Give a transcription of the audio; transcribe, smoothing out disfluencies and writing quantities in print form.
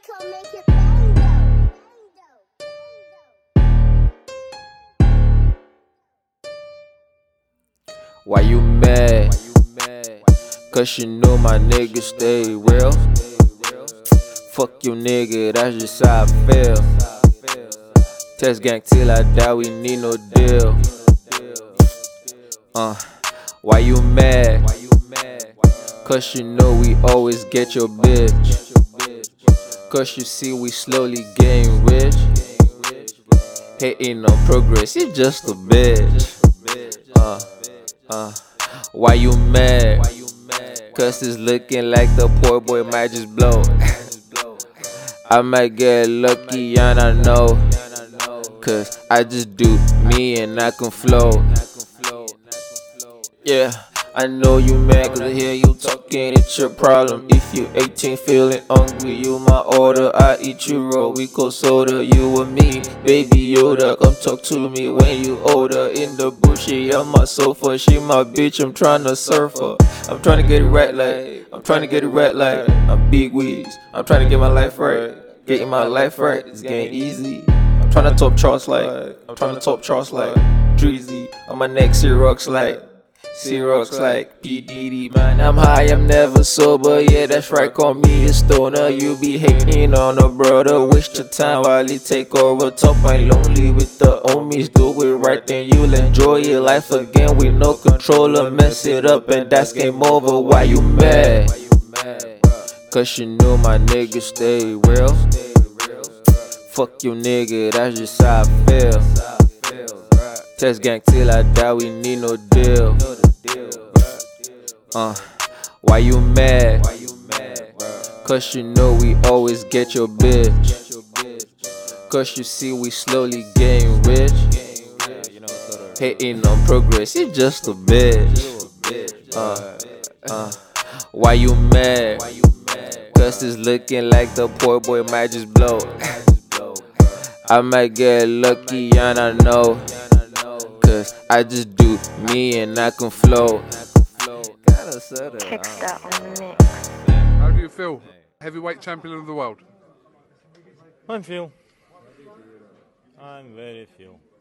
Echo make it bang. Why you mad? Cause you know my nigga stay real. Fuck your nigga, that's just how I feel. Test gang till I die, we need no deal. Why you mad? Cause you know we always get your bitch. Cause you see we slowly getting rich. Hating on progress, you just a bitch. Why you mad? Cause it's looking like the poor boy might just blow. I might get lucky and I know. Cause I just do me and I can flow. Yeah, I know you mad cause I hear you talking, it's your problem. If you 18 feeling hungry, you my order, I eat you raw. We go soda, you and me, baby Yoda. Come talk to me when you older. In the bush, yeah, on my sofa, she my bitch, I'm tryna surf her. I'm tryna get it right like, I'm big weeds. I'm tryna get my life right, getting my life right, it's getting easy. I'm tryna top charts like, Dreezy. On my neck, Xerox like P. Diddy, man. I'm high, I'm never sober, yeah, that's right, call me a stoner. You be hating on a brother, waste your time while he take over. Top and lonely with the homies, do it right, then you'll enjoy your life again with no controller. Mess it up and that's game over. Why you mad? Cause you know my nigga stay real. Fuck your nigga, that's just how I feel. Test gang till I die, we need no deal. Why you mad? Cause you know we always get your bitch. Cause you see we slowly getting rich. Hating on progress, you just a bitch. Why you mad? Cause it's looking like the poor boy might just blow. I might get lucky and I know. Cause I just do me and I can flow. Kickstart on the mix. How do you feel? Heavyweight champion of the world. I'm Phil. I'm very Phil.